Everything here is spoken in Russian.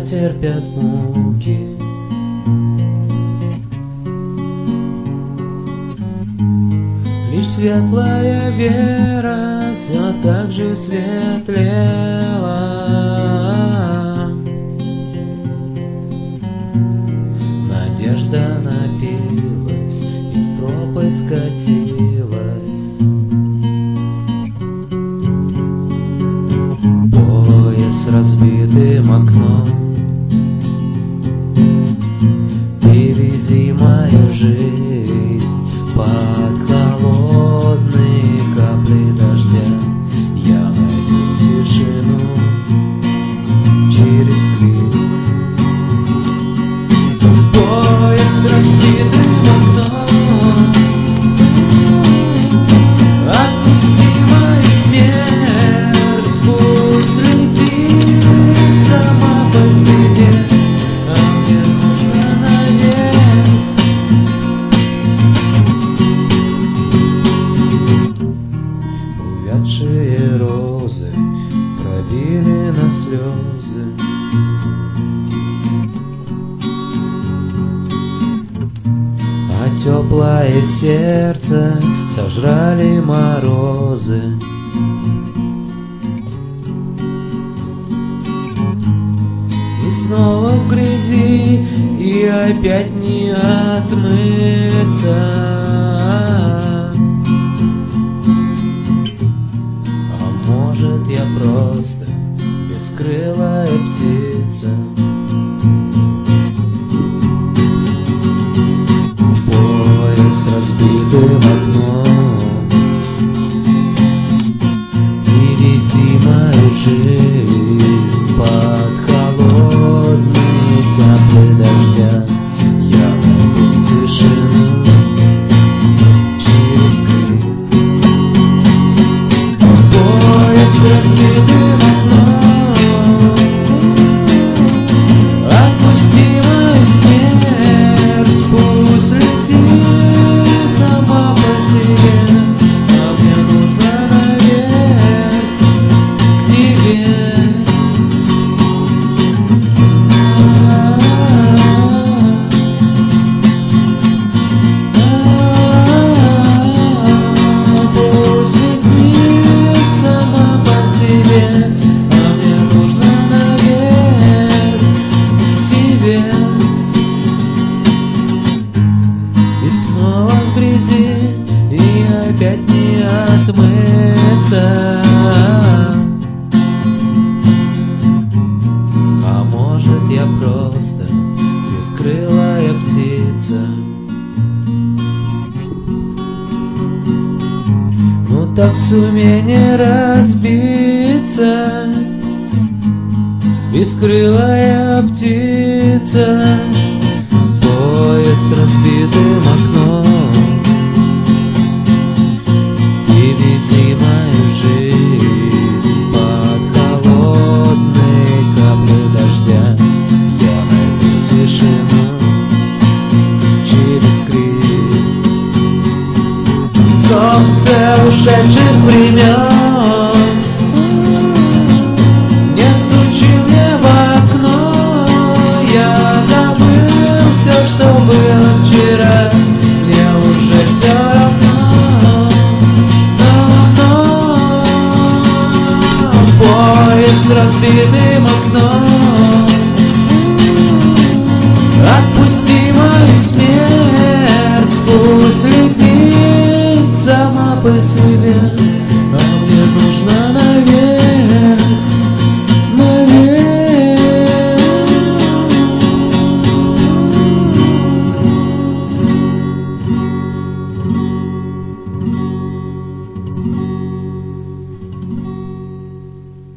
терпят муки. Лишь светлая вера все так же светлела. Надежда напилась и в пропасть скатилась. Поезд с разбитым окном, ты вези мою жизнь под холодные капли дождя. Я найду тишину через крик. Поезд с разбитым окном, отпусти мою смерть, пусть летит сама по себе, а мне нужно наверх. Увядшие розы пробили на слезы, а теплое сердце сожрали морозы. И снова в грязи, и опять не отмыться. А может, я просто бескрылая птица. Поезд с разбитым окном, и вези мою жизнь под холодные капли дождя. Я найду тишину через крик. Поезд с разбитым окном, отпусти мою смерть, пусть летит сама по себе, а мне нужно наверх к тебе. Пусть летит сама по себе, а мне нужно наверх к тебе. И снова в грязи, и опять не отмыться. А может, я просто бескрылая птица. Ну так сумей не разбиться, бескрылая птица. Поезд с разбитым окном, и вези мою жизнь под холодные капли дождя. Я найду тишину через крик. Солнце ушедших времен не стучи мне в окно. Я забыл все, что было вчера. Мне уже все равно. Поезд с разбитым окном,